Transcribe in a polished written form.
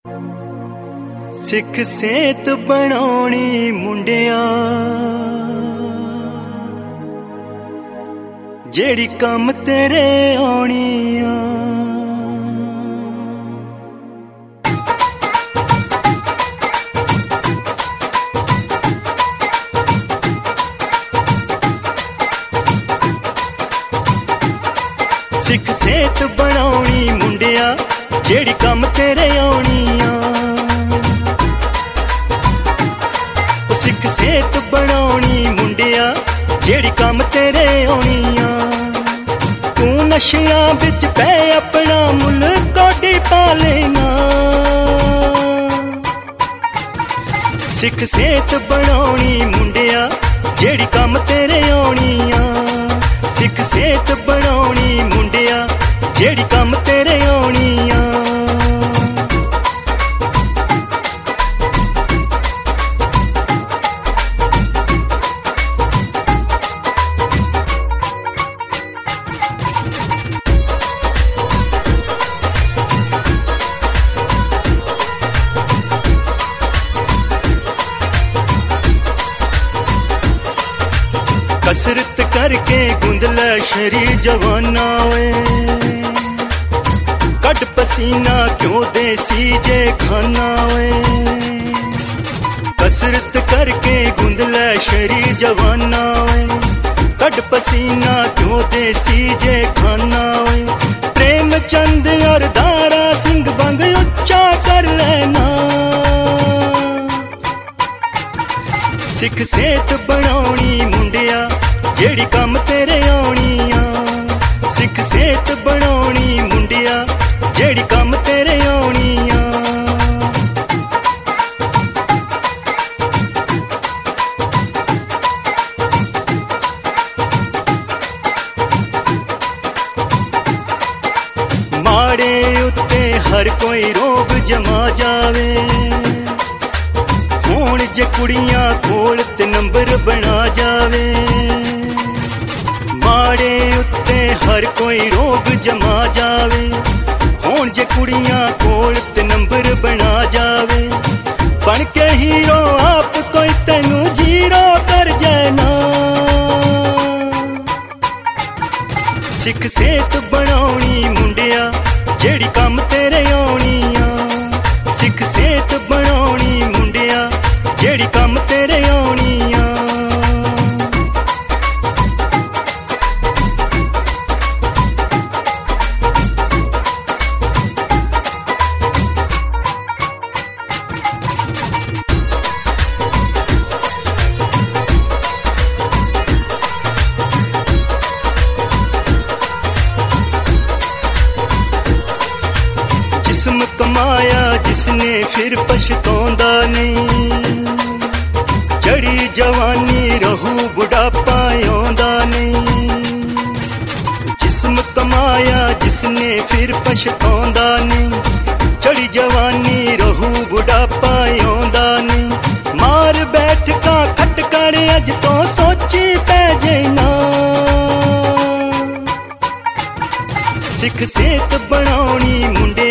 सिख सेहत बनाउणी मुंडिया, जेड़ी कम तेरे आउणी आ। सिख सेहत बनाउणी मुंडिया, जेड़ी कम तेरे आउणी आ। सिख सेहत बनाउणी मुंडिया, जेड़ी कम तेरे आउणी आ। तू नशियां बिच पै अपना मुल कोडी पा लेना। सिख सेहत बनाउणी मुंडिया, जेड़ी कम तेरे आउणी आ। सिख सेहत बनाउणी मुंडिया, जेड़ी कम तेरे आउणी आ। कसरत करके गुंदला शरीर जवाना वे, कट पसीना क्यों देसी जे खाना वे। कसरत करके गुंदला शरीर जवाना वे, कट पसीना क्यों देसी जे खाना वे। प्रेम चंद और दारा सिंह बंग उच्चा कर लेना। सिख सेहत बनाउणी मुंडिया, जेड़ी कम तेरे आउणी आ। सिख सेहत बनाउणी मुंडिया, जेड़ी कम तेरे आउणी आ। माड़े उत्ते हर कोई रोग जमा जावे, हुण जे कुड़ियां कोल ते नंबर बना जावे। माड़े उत्ते हर कोई रोग जमा जावे, हुण जे कुड़ियां कोल ते नंबर बना जावे। बन के हीरो आप कोई तैनू जीरो कर जाना। सिख सेहत बनाउणी मुंडिया, जेड़ी कम तेरे आउणी आ। सिख सेहत बनाउणी मुंडिया, जेड़ी कम तेरे आउणी आ। जिस्म कमाया जिसने फिर पछताउंदा नहीं, जड़ी जवानी रहू बुढ़ापा आउंदा नहीं। जिस्म कमाया जिसने फिर पछताउंदा नहीं, जड़ी जवानी रहू बुढ़ापा आउंदा नहीं। मार बैठ का खटकर अज तो सोची पै जाना। सिख सेहत बनाउणी मुंडे,